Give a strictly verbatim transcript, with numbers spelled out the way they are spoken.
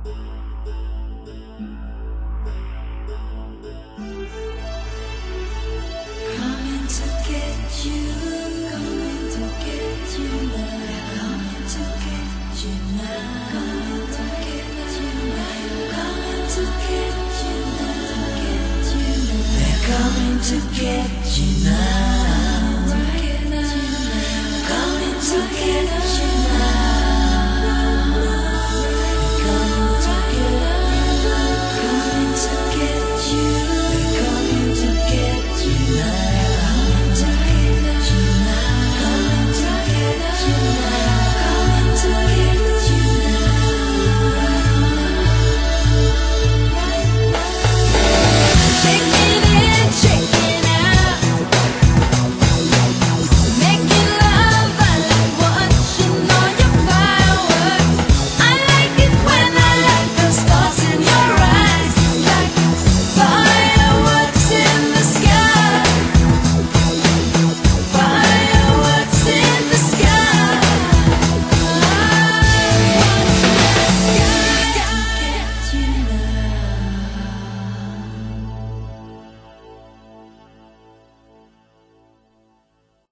Coming to get you, coming to get you now, coming to get you now, coming to get you now, coming to get you now, get you now. They're coming to get you now.